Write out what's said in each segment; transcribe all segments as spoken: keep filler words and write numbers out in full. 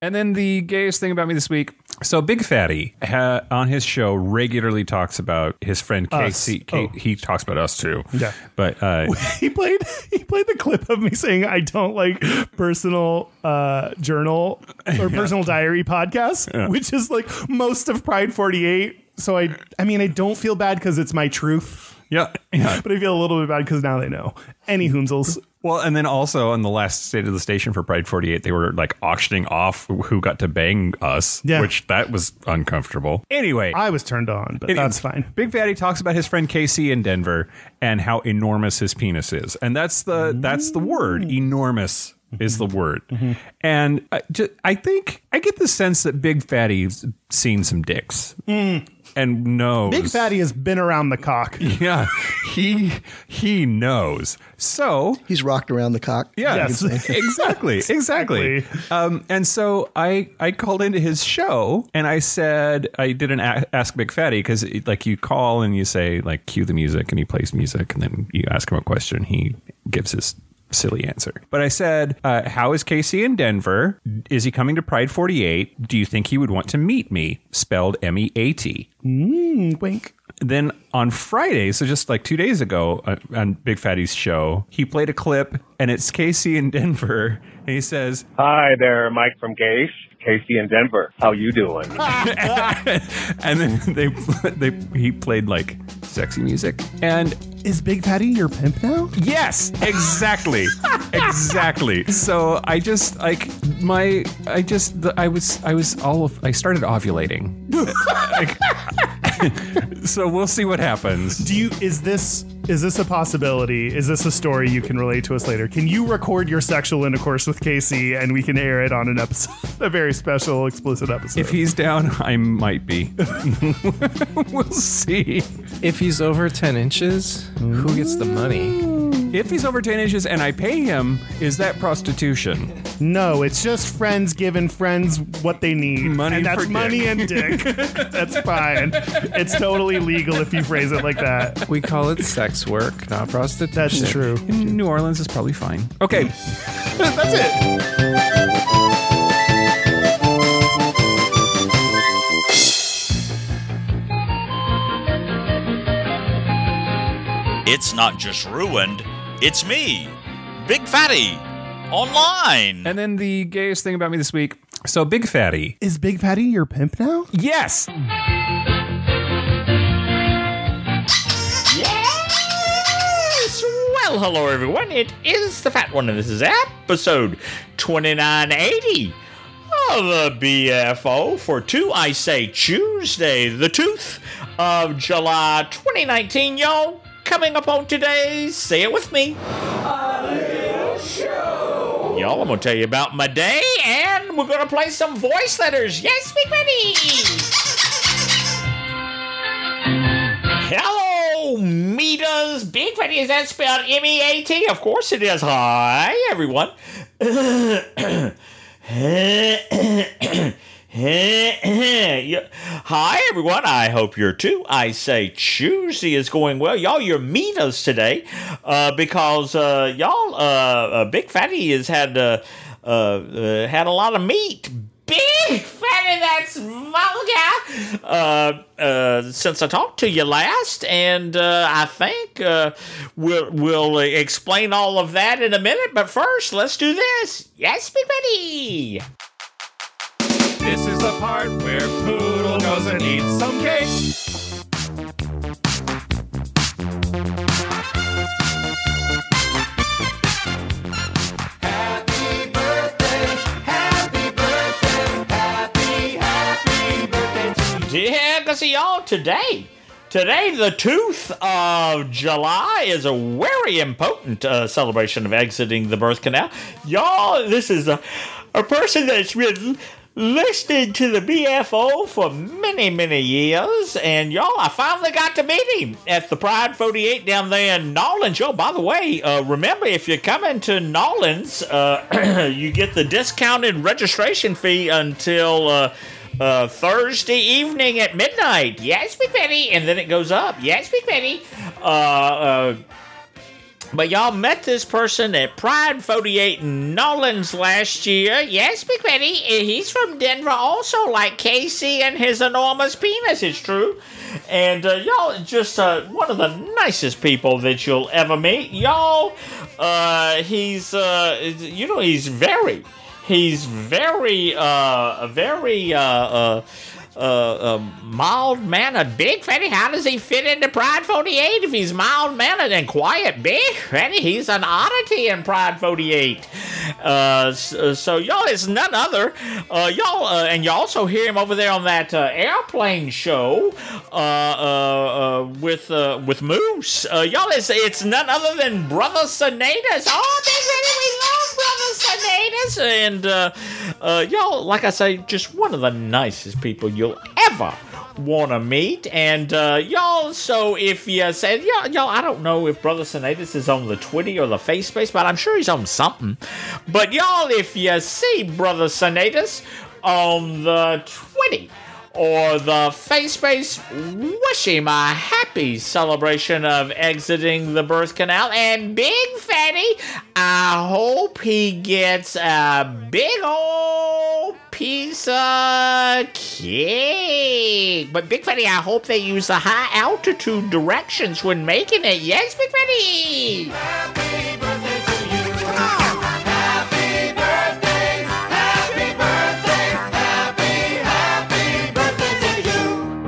And then the gayest thing about me this week. So Big Fatty ha, on his show regularly talks about his friend Casey. K- oh. He talks about us too. Yeah, but uh, he played he played the clip of me saying I don't like personal uh, journal or personal yeah. diary podcasts, yeah. which is like most of Pride forty-eight. So I I mean I don't feel bad because it's my truth. Yeah, yeah. But I feel a little bit bad because now they know. Any hoomsels. Well, and then also on the last State of the Station for Pride forty-eight, they were like auctioning off who got to bang us, yeah. which that was uncomfortable. Anyway. I was turned on, but it, that's fine. Big Fatty talks about his friend Casey in Denver and how enormous his penis is. And that's the, that's the word, enormous. Is the word. Mm-hmm. And I, just, I think I get the sense that Big Fatty's seen some dicks mm. and knows. Big Fatty has been around the cock. Yeah, he he knows. So he's rocked around the cock. Yeah, yes. exactly, exactly. Um, and so I I called into his show and I said I did an a- Ask Big Fatty because like you call and you say like cue the music and he plays music and then you ask him a question. He gives his silly answer. But I said, uh, how is Casey in Denver? Is he coming to Pride forty-eight? Do you think he would want to meet me? Spelled M E A T. Mm, wink. Then on Friday, so just like two days ago uh, on Big Fatty's show, he played a clip and it's Casey in Denver. And he says, hi there, Mike from Gage. Casey in Denver. How you doing? And then they, they he played like sexy music. And is Big Fatty your pimp now? Yes, exactly. Exactly. So I just like my I just the, I was I was all of, I started ovulating. Like, so we'll see what happens. Do you is this is this a possibility? Is this a story you can relate to us later? Can you record your sexual intercourse with Casey and we can air it on an episode, a very special explicit episode? If he's down, I might be. We'll see. If he's over ten inches, who gets the money? If he's over ten inches and I pay him, is that prostitution? No, it's just friends giving friends what they need. Money and that's for money dick. and dick. That's fine. It's totally legal if you phrase it like that. We call it sex work, not prostitution. That's true. In New Orleans is probably fine. Okay. That's it. It's not just ruined, it's me, Big Fatty, online. And then the gayest thing about me this week. So Big Fatty. Is Big Fatty your pimp now? Yes. Yes. Well, hello everyone. It is the Fat One, and this is episode twenty-nine eighty of the B F O for two, I say Tuesday, the tooth of July twenty nineteen, y'all. Coming up on today's, say it with me, a little show. Y'all, I'm going to tell you about my day, and we're going to play some voice letters. Yes, Big Fatty. Hello, Metas. Big Fatty, is that spelled M E A T? Of course it is. Hi, everyone. Hi, everyone. I hope you're too. I say Tuesday is going well. Y'all, you're meet us today uh, because uh, y'all, uh, uh, Big Fatty has had uh, uh, uh, had a lot of meat. Big Fatty, that's vulgar. Uh, uh, since I talked to you last, and uh, I think uh, we'll we'll explain all of that in a minute. But first, let's do this. Yes, Big Fatty. This is the part where Poodle goes and eats some cake. Happy birthday, happy birthday, happy, happy birthday to you. Yeah, because y'all, today, today, the tooth of July is a very important uh, celebration of exiting the birth canal. Y'all, this is a, a person that's been listening to the B F O for many, many years, and y'all, I finally got to meet him at the Pride forty-eight down there in Nolens. Yo, by the way, uh, remember, if you're coming to Nolens, uh, you get the discounted registration fee until uh, uh, Thursday evening at midnight. Yes, Big Fatty, and then it goes up. Yes, Big Fatty. Uh, uh, But y'all met this person at Pride forty-eight in Nolans last year. Yes, Big Betty. He's from Denver also, like Casey and his enormous penis, it's true. And uh, y'all just uh, one of the nicest people that you'll ever meet. Y'all, uh, he's, uh, you know, he's very, he's very, uh, very, uh, uh, Uh, uh, mild-mannered. Big Fatty, how does he fit into Pride forty-eight if he's mild-mannered and quiet? Big Fatty, he's an oddity in Pride forty-eight. Uh, so, so y'all, it's none other. Uh, y'all, uh, and you also hear him over there on that uh, airplane show uh, uh, uh, with uh, with Moose. Uh, y'all, it's, it's none other than Brother Sinatus. Oh, Big Fatty, we love Brother Sinatus. And uh, uh, y'all, like I say, just one of the nicest people you you'll ever want to meet. And uh, y'all, so if you say, y'all, y'all, I don't know if Brother Sinatus is on the Twitty or the FaceSpace, but I'm sure he's on something. But y'all, if you see Brother Sinatus on the Twitty or the FaceSpace, wish him a happy celebration of exiting the birth canal. And Big Fatty, I hope he gets a big old piece of cake. But Big Fatty, I hope they use the high altitude directions when making it. Yes, Big Fatty? Happy birthday to you. Happy birthday, happy birthday, happy, happy birthday to you.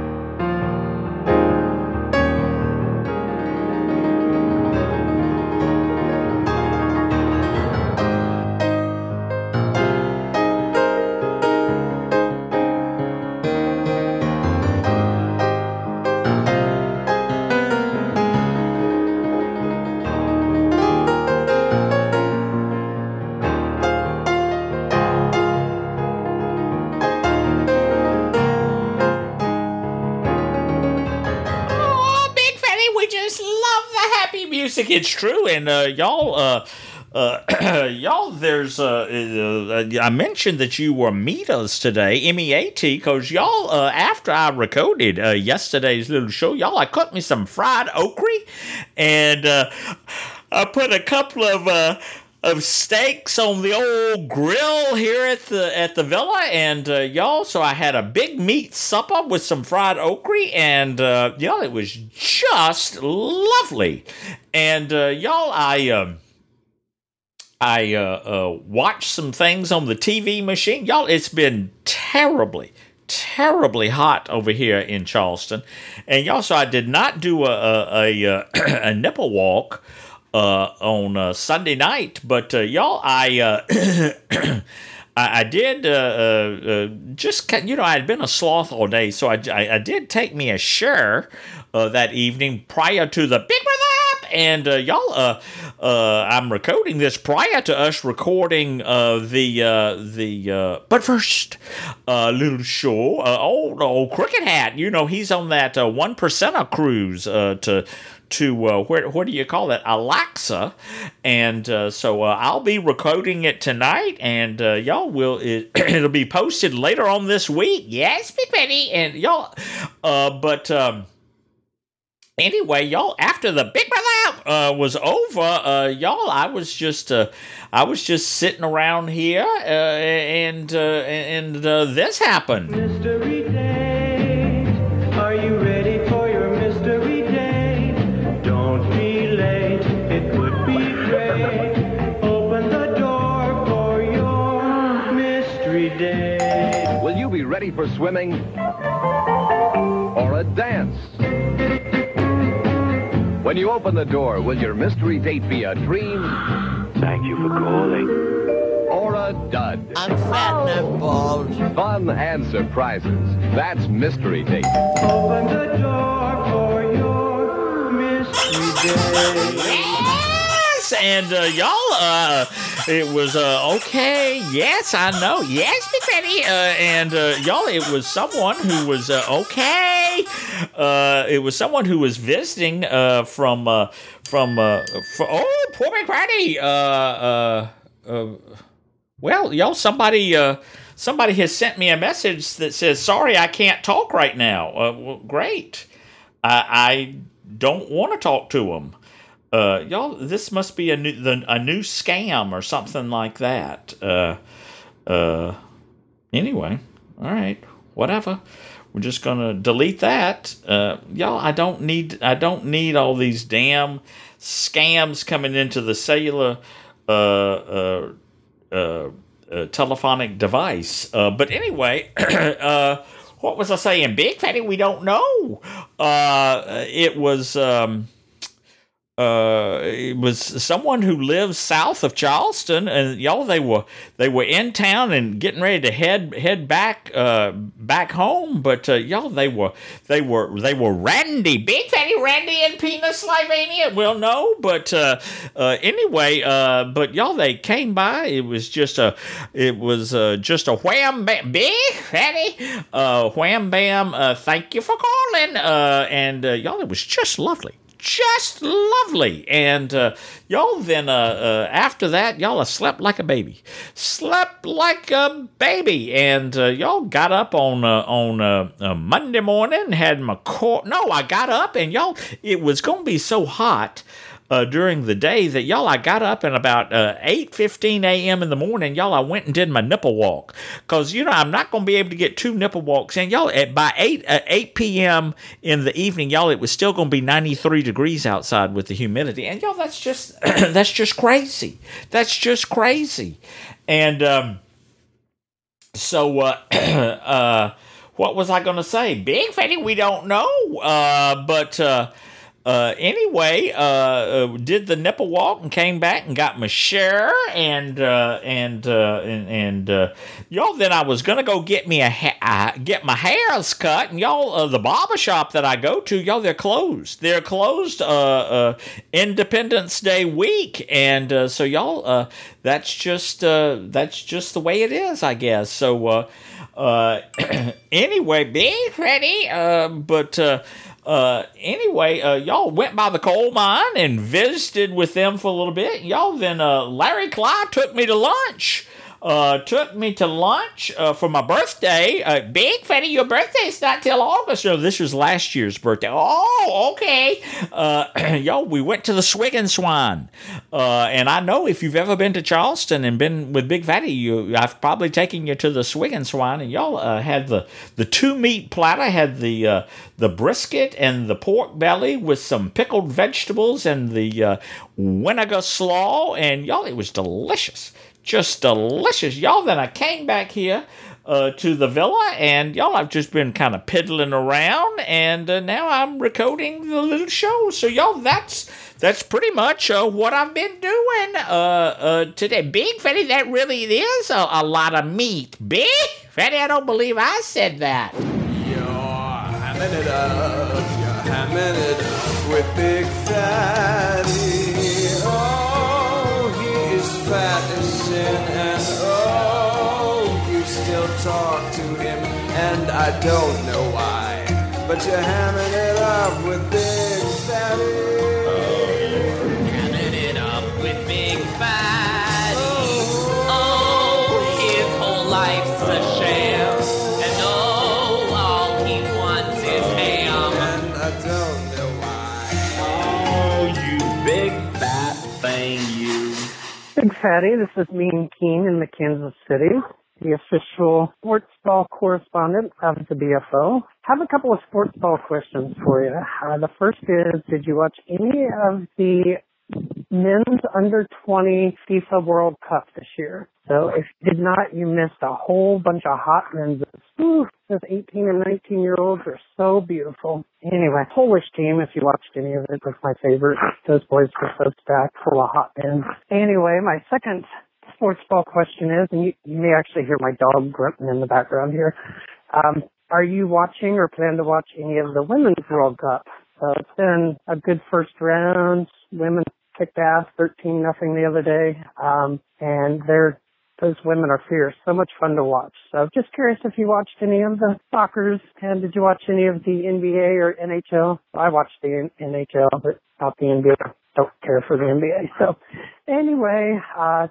Music, it's true, and uh, y'all, uh, uh, y'all, there's, uh, uh, I mentioned that you were meeters today, M E A T, because y'all, uh, after I recorded uh, yesterday's little show, y'all, I cooked me some fried okra, and uh, I put a couple of, uh, of steaks on the old grill here at the at the villa, and uh, y'all, so I had a big meat supper with some fried okra, and uh, y'all, it was just lovely. And uh, y'all, I um, I uh, uh, watched some things on the T V machine. Y'all, it's been terribly, terribly hot over here in Charleston, and y'all, so I did not do a a, a, a nipple walk Uh, on uh, Sunday night, but uh, y'all, I, uh, I I did uh, uh, uh, just you know I had been a sloth all day, so I, I, I did take me a share uh, that evening prior to the Big Brother app, and uh, y'all, uh, uh, I'm recording this prior to us recording uh, the uh, the uh, but first, uh, little show, uh, old old Cricket Hat, you know he's on that uh, one percenter cruise uh, to. to, uh, where, what do you call that, Alexa, and uh, so uh, I'll be recording it tonight, and uh, y'all will, it, it'll be posted later on this week, yes, Big Betty, and y'all, uh, but, um, anyway, y'all, after the Big Brother uh, was over, uh, y'all, I was just, uh, I was just sitting around here, uh, and, uh, and uh, this happened. Mystery date. Are you ready for your mystery date? Don't be late. It would be great. Open the door for your mystery date. Will you be ready for swimming or a dance? When you open the door, will your mystery date be a dream? Thank you for calling. Or a dud? I'm fat and bald. Fun and surprises. That's Mystery Date. Open the door for your mystery date. Yes, and uh, y'all, uh, it was uh, okay. Yes, I know. Yes, Big Betty. Uh, and uh, y'all, it was someone who was uh, okay. Uh, it was someone who was visiting uh, from uh, from uh, for, oh, poor Big Betty. Uh, uh, uh, well, y'all, somebody uh, somebody has sent me a message that says, "Sorry, I can't talk right now." Uh, well, great. I, I don't want to talk to him. Uh, y'all, this must be a new the, a new scam or something like that. Uh, uh, anyway, all right, whatever. We're just gonna delete that. Uh, y'all, I don't need I don't need all these damn scams coming into the cellular uh, uh, uh, uh, telephonic device. Uh, but anyway, uh, what was I saying? Big Fatty, we don't know. Uh, it was. Um, Uh, it was someone who lives south of Charleston, and y'all they were they were in town and getting ready to head head back uh back home, but uh, y'all they were they were they were Randy, Big Fatty Randy in Pennsylvania. Well, no, but uh, uh anyway, uh, but y'all they came by. It was just a it was uh, just a wham bam, Big Fatty, uh wham bam. Uh, thank you for calling. Uh, and uh, y'all it was just lovely. Just lovely. And uh, y'all then, uh, uh, after that, y'all uh, slept like a baby. Slept like a baby. And uh, y'all got up on uh, on uh, uh, Monday morning, had my cor- No, I got up and y'all, it was going to be so hot Uh, during the day that y'all I got up and about uh, eight fifteen a.m. in the morning, y'all I went and did my nipple walk, because you know I'm not going to be able to get two nipple walks in. Y'all at by eight uh, eight p.m. in the evening, y'all it was still going to be ninety-three degrees outside with the humidity, and y'all that's just that's just crazy. That's just crazy. And um, so uh, uh, what was I going to say? Big Fatty, we don't know, uh, but. Uh, Uh, anyway, uh, uh, did the nipple walk and came back and got my share and uh, and uh, and, and uh, y'all. Then I was gonna go get me a ha- uh, get my hairs cut, and y'all, uh, the barber shop that I go to, y'all, they're closed. They're closed. Uh, uh, Independence Day week, and uh, so y'all, uh, that's just uh, that's just the way it is, I guess. So uh, uh, anyway, Big Fatty, uh, but. Uh, Uh, anyway, uh, y'all went by the coal mine and visited with them for a little bit. Y'all then, uh, Larry Clyde took me to lunch. Uh, took me to lunch, uh, for my birthday. Uh, Big Fatty, your birthday's not till August. No, this was last year's birthday. Oh, okay. Uh, y'all, we went to the Swig and Swine. Uh, and I know if you've ever been to Charleston and been with Big Fatty, you, I've probably taken you to the Swig and Swine, and y'all, uh, had the, the two meat platter, had the, uh, the brisket and the pork belly with some pickled vegetables and the, uh, vinegar slaw, and y'all, it was delicious. Just delicious. Y'all, then I came back here uh, to the villa, and y'all, I've just been kind of piddling around, and uh, now I'm recording the little show. So, y'all, that's that's pretty much uh, what I've been doing uh, uh, today. Big Fatty, that really is a, a lot of meat. Big Fatty, I don't believe I said that. You're hamming it up, you're hamming it up with Big Fatty. Oh, he is fat as sin, and oh, you still talk to him, and I don't know why, but you're hamming it up with Big Fatty. Oh, you're hamming it up with Big Fatty. Oh, oh his whole life's a sham, and oh, all he wants is ham, and I don't know why. Oh, you big fat thing, you. Big Fatty, this is Mean Keen in the Kansas City, the official sports ball correspondent of the B F O. Have a couple of sports ball questions for you. Uh, the first is, did you watch any of the men's under twenty FIFA World Cup this year? So if you did not, you missed a whole bunch of hot men's. Ooh, those eighteen and nineteen year olds are so beautiful. Anyway, Polish team, if you watched any of it, was my favorite. Those boys were so stacked, full of hot men. Anyway, my second sports ball question is, and you, you may actually hear my dog grunting in the background here. Um, are you watching or plan to watch any of the Women's World Cup? So it's been a good first round. Women kicked ass thirteen nothing the other day. Um, and they're, those women are fierce. So much fun to watch. So just curious if you watched any of the soccers, and did you watch any of the N B A or N H L? I watched the N H L, but not the N B A. Don't care for the N B A. So anyway, uh,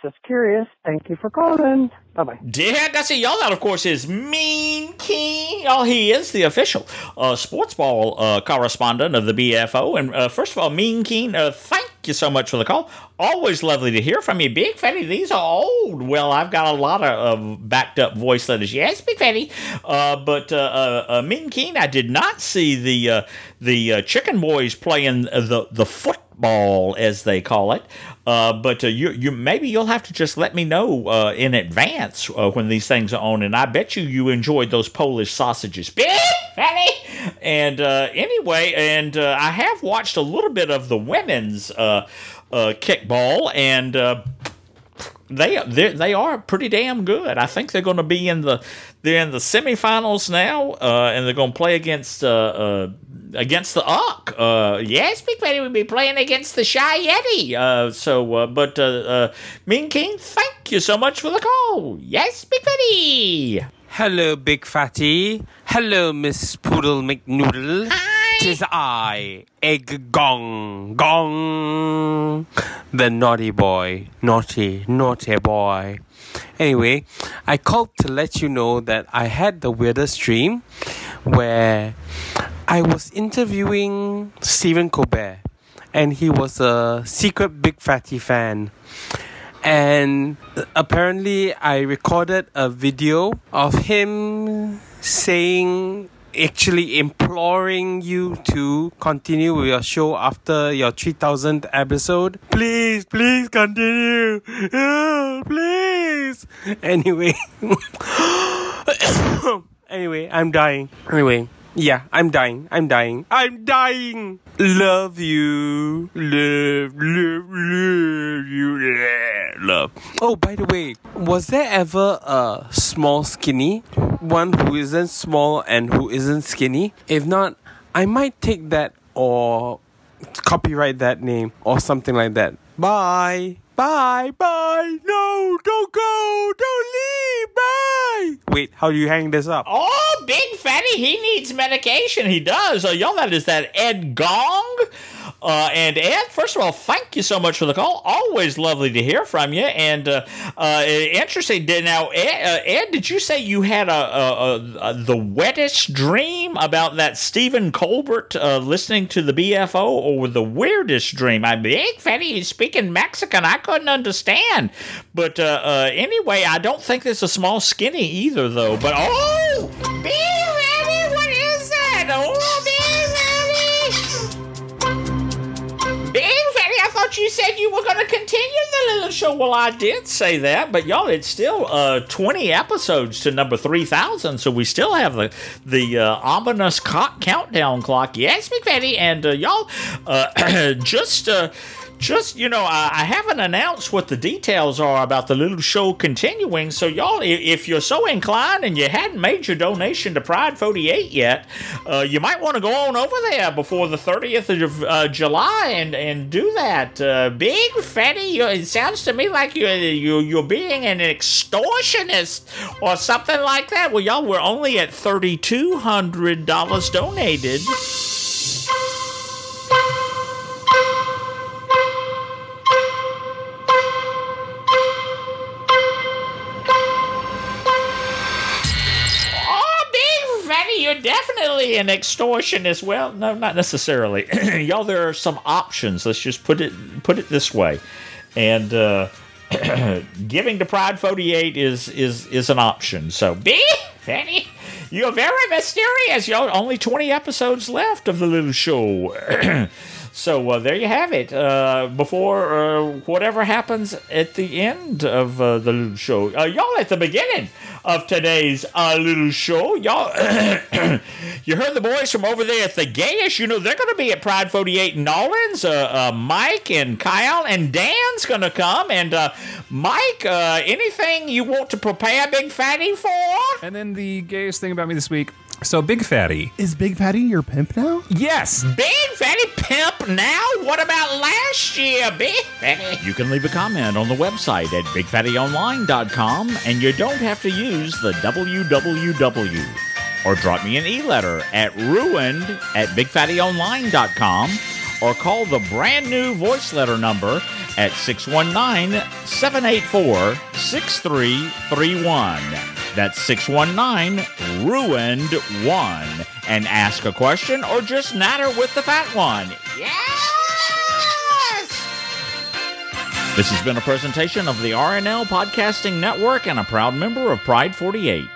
Just curious. Thank you for calling. Bye-bye. Dear Gussie, y'all, that, of course, is Mean King. Oh, he is the official uh, sports ball uh, correspondent of the B F O. And uh, first of all, Mean King, uh, thank you so much for the call. Always lovely to hear from you. Big Fatty, these are old. Well, I've got a lot of uh, backed up voice letters. Yes, Big Fatty. Uh, but uh, uh, uh, Mean King, I did not see the uh, the uh, Chicken Boys playing the, the football, as they call it. Uh, but uh, you, you maybe you'll have to just let me know uh, in advance uh, when these things are on, and I bet you you enjoyed those Polish sausages, Big Fatty. And uh, anyway, and uh, I have watched a little bit of the women's uh, uh, kickball, and uh, they they are pretty damn good. I think they're going to be in the they're in the semifinals now, uh, and they're going to play against. Uh, uh, Against the Uck. Uh, yes, Big Fatty will be playing against the Shy Yeti. Uh, so, uh, but, uh, uh, Mean King, thank you so much for the call. Yes, Big Fatty. Hello, Big Fatty. Hello, Miss Poodle McNoodle. Hi. Tis I, Egg Gong Gong. The naughty boy. Naughty, naughty boy. Anyway, I called to let you know that I had the weirdest dream where I was interviewing Stephen Colbert, and he was a secret Big Fatty fan. And apparently I recorded a video of him saying, actually imploring you to continue with your show after your three thousandth episode. Please, please continue. Oh, please. Anyway. Anyway, I'm dying. Anyway. Yeah, I'm dying. I'm dying. I'm dying. Love you. Love, love, love you. Love. Oh, by the way, was there ever a small skinny? One who isn't small and who isn't skinny? If not, I might take that or copyright that name or something like that. Bye. Bye. Bye. No, don't go. Don't leave. Bye. Wait, how do you hang this up? Oh, Big Fatty, he needs medication. He does. Uh, y'all, that is that Ed Gong. Uh, and Ed, first of all, thank you so much for the call. Always lovely to hear from you. And uh, uh, interesting. Now, Ed, uh, Ed, did you say you had a, a, a, a the wettest dream about that Stephen Colbert uh, listening to the B F O, or the weirdest dream? I'm Big Fatty. He's speaking Mexican. I couldn't understand. But uh, uh, anyway, I don't think there's a small skinny either, though. But oh, Big Fatty, what is that? Oh, Big Big Fatty, I thought you said you were going to continue the little show. Well, I did say that, but y'all, it's still uh, twenty episodes to number three thousand, so we still have the the uh, ominous co- countdown clock. Yes, Big Fatty, and uh, y'all, uh, just... Uh, Just, you know, I, I haven't announced what the details are about the little show continuing, so y'all, if, if you're so inclined and you hadn't made your donation to Pride forty-eight yet, uh, you might want to go on over there before the thirtieth of uh, July and, and do that. Uh, Big Fatty, you, it sounds to me like you're, you're, you're being an extortionist or something like that. Well, y'all, we're only at three thousand two hundred dollars donated. You're definitely an extortionist. Well, no, not necessarily. Y'all, there are some options. Let's just put it put it this way. And uh, giving to Pride forty-eight is is is an option. So, Big Fatty, you're very mysterious. Y'all, only twenty episodes left of the little show. So uh, there you have it. Uh, before uh, whatever happens at the end of uh, the little show, uh, y'all, at the beginning of today's uh, little show, y'all, you heard the boys from over there at the Gayish. You know they're going to be at Pride forty-eight in Nolans. Uh, uh, Mike and Kyle and Dan's going to come. And uh, Mike, uh, anything you want to prepare Big Fatty for? And then the gayest thing about me this week. So, Big Fatty. Is Big Fatty your pimp now? Yes. Big Fatty pimp now? What about last year, Big Fatty? You can leave a comment on the website at big fatty online dot com, and you don't have to use the W W W. Or drop me an e-letter at ruined at big fatty online dot com, or call the brand new voice letter number at six one nine, seven eight four, six three three one. That's six one nine, ruined one. And ask a question or just natter with the fat one. Yes! This has been a presentation of the R N L Podcasting Network and a proud member of Pride forty-eight.